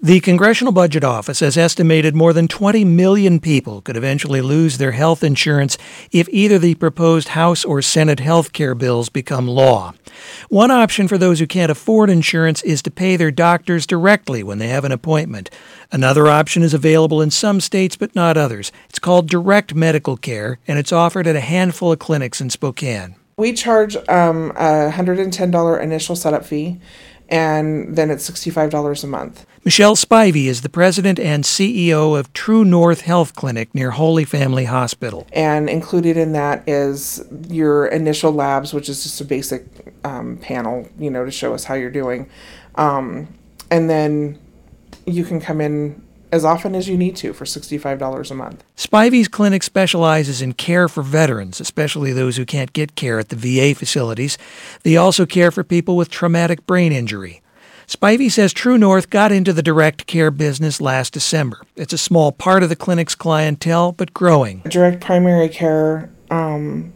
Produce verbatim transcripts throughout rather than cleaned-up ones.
The Congressional Budget Office has estimated more than twenty million people could eventually lose their health insurance if either the proposed House or Senate health care bills become law. One option for those who can't afford insurance is to pay their doctors directly when they have an appointment. Another option is available in some states but not others. It's called direct medical care, and it's offered at a handful of clinics in Spokane. We charge um, a one hundred ten dollars initial setup fee, and then it's sixty-five dollars a month. Michelle Spivey is the president and C E O of True North Health Clinic near Holy Family Hospital. And included in that is your initial labs, which is just a basic um, panel, you know, to show us how you're doing. Um, and then you can come in as often as you need to for sixty-five dollars a month. Spivey's clinic specializes in care for veterans, especially those who can't get care at the V A facilities. They also care for people with traumatic brain injury. Spivey says True North got into the direct care business last December. It's a small part of the clinic's clientele, but growing. Direct primary care um,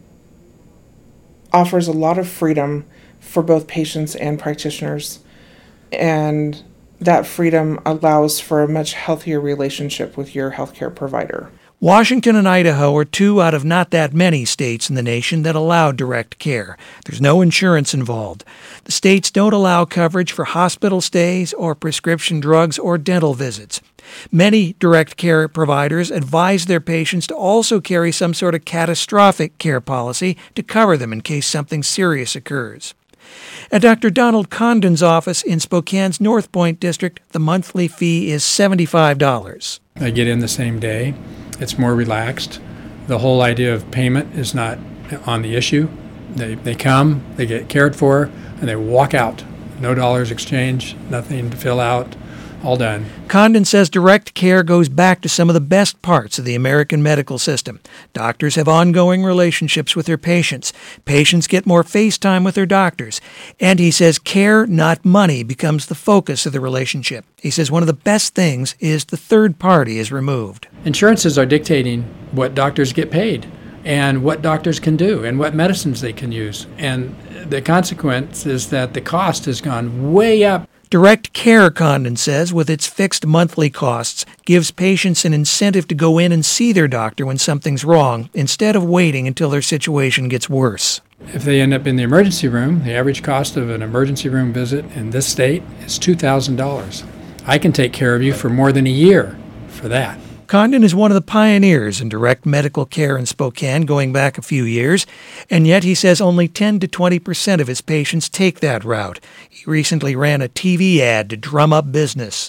offers a lot of freedom for both patients and practitioners, and that freedom allows for a much healthier relationship with your healthcare provider. Washington and Idaho are two out of not that many states in the nation that allow direct care. There's no insurance involved. The states don't allow coverage for hospital stays or prescription drugs or dental visits. Many direct care providers advise their patients to also carry some sort of catastrophic care policy to cover them in case something serious occurs. At Doctor Donald Condon's office in Spokane's North Point district, the monthly fee is seventy-five dollars. I get in the same day. It's more relaxed. The whole idea of payment is not on the issue. They they come, they get cared for, and they walk out. No dollars exchanged, nothing to fill out, all done. Condon says direct care goes back to some of the best parts of the American medical system. Doctors have ongoing relationships with their patients. Patients get more face time with their doctors. And he says care, not money, becomes the focus of the relationship. He says one of the best things is the third party is removed. Insurances are dictating what doctors get paid and what doctors can do and what medicines they can use. And the consequence is that the cost has gone way up. Direct care, Condon says, with its fixed monthly costs, gives patients an incentive to go in and see their doctor when something's wrong, instead of waiting until their situation gets worse. If they end up in the emergency room, the average cost of an emergency room visit in this state is two thousand dollars. I can take care of you for more than a year for that. Condon is one of the pioneers in direct medical care in Spokane, going back a few years, and yet he says only ten to twenty percent of his patients take that route. He recently ran a T V ad to drum up business.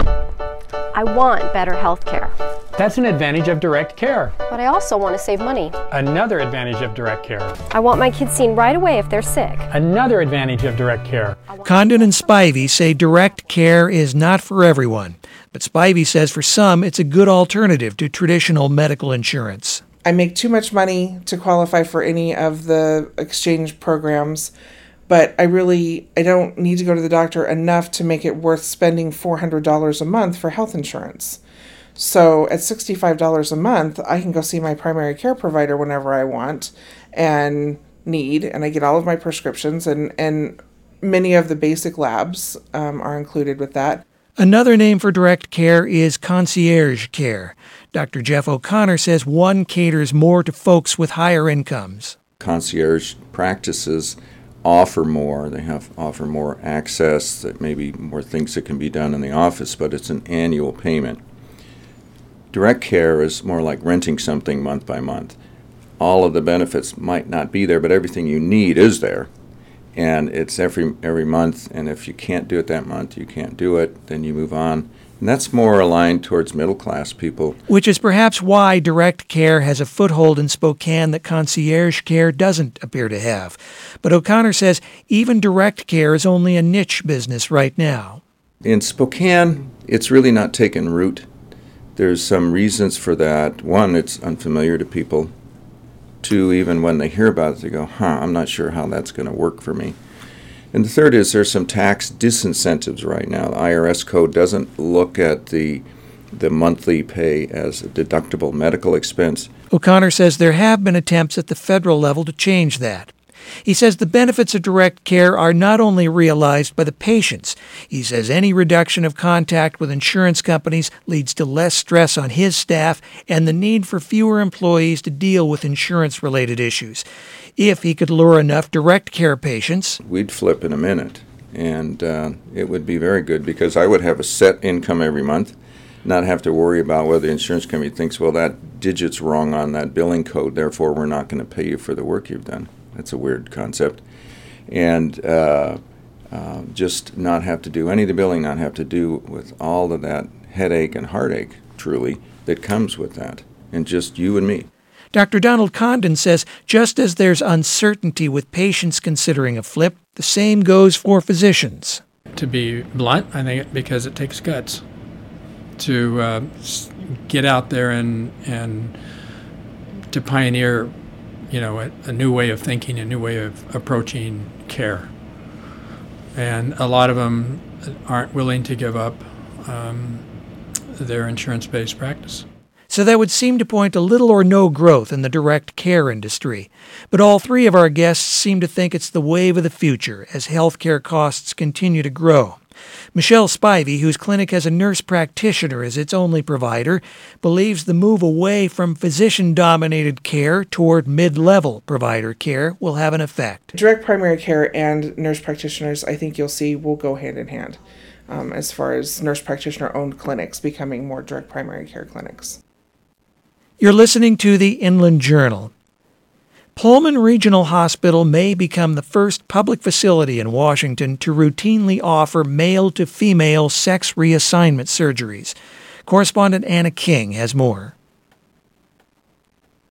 I want better health care. That's an advantage of direct care. But I also want to save money. Another advantage of direct care. I want my kids seen right away if they're sick. Another advantage of direct care. Condon and Spivey say direct care is not for everyone, but Spivey says for some it's a good alternative to traditional medical insurance. I make too much money to qualify for any of the exchange programs, but I really, I don't need to go to the doctor enough to make it worth spending four hundred dollars a month for health insurance. So at sixty-five dollars a month, I can go see my primary care provider whenever I want and need, and I get all of my prescriptions, and, and many of the basic labs um, are included with that. Another name for direct care is concierge care. Doctor Jeff O'Connor says one caters more to folks with higher incomes. Concierge practices offer more. They have offer more access, that maybe more things that can be done in the office, but it's an annual payment. Direct care is more like renting something month by month. All of the benefits might not be there, but everything you need is there. And it's every every month, and if you can't do it that month, you can't do it, then you move on. And that's more aligned towards middle-class people. Which is perhaps why direct care has a foothold in Spokane that concierge care doesn't appear to have. But O'Connor says even direct care is only a niche business right now. In Spokane, it's really not taken root. There's some reasons for that. One, it's unfamiliar to people. Two, even when they hear about it, they go, huh, I'm not sure how that's going to work for me. And the third is there's some tax disincentives right now. The I R S code doesn't look at the the monthly pay as a deductible medical expense. O'Connor says there have been attempts at the federal level to change that. He says the benefits of direct care are not only realized by the patients. He says any reduction of contact with insurance companies leads to less stress on his staff and the need for fewer employees to deal with insurance-related issues. If he could lure enough direct care patients, we'd flip in a minute, and uh, it would be very good because I would have a set income every month, not have to worry about whether the insurance company thinks, well, that digit's wrong on that billing code, therefore we're not going to pay you for the work you've done. That's a weird concept. And uh, uh, just not have to do any of the billing, not have to do with all of that headache and heartache, truly, that comes with that, and just you and me. Doctor Donald Condon says just as there's uncertainty with patients considering a flip, the same goes for physicians. To be blunt, I think because it takes guts to uh, get out there and and to pioneer, you know, a, a new way of thinking, a new way of approaching care. And a lot of them aren't willing to give up um, their insurance-based practice. So that would seem to point to little or no growth in the direct care industry. But all three of our guests seem to think it's the wave of the future as healthcare costs continue to grow. Michelle Spivey, whose clinic has a nurse practitioner as its only provider, believes the move away from physician-dominated care toward mid-level provider care will have an effect. Direct primary care and nurse practitioners, I think you'll see, will go hand in hand um, as far as nurse practitioner-owned clinics becoming more direct primary care clinics. You're listening to the Inland Journal. Pullman Regional Hospital may become the first public facility in Washington to routinely offer male-to-female sex reassignment surgeries. Correspondent Anna King has more.